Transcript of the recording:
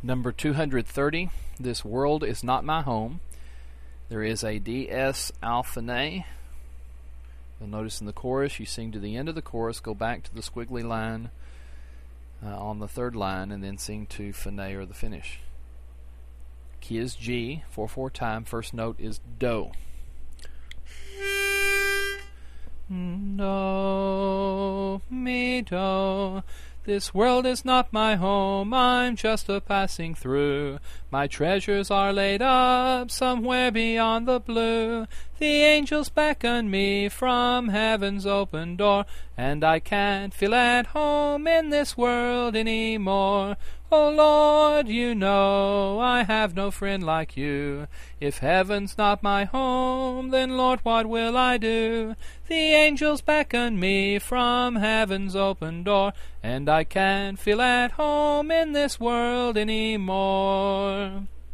Number 230, This World Is Not My Home. There is a DS alphinae. You'll notice in the chorus, you sing to the end of the chorus, go back to the squiggly line on the third line, and then sing to finale or the finish. Key is G, 4/4 time. First note is Do. Do, mi, do. This world is not my home, I'm just a passing through. My treasures are laid up somewhere beyond the blue. The angels beckon me from heaven's open door, and I can't feel at home in this world any more. Oh Lord, you know I have no friend like you. If heaven's not my home, then Lord, what will I do? The angels beckon me from heaven's open door, and I can't feel at home in this world any more.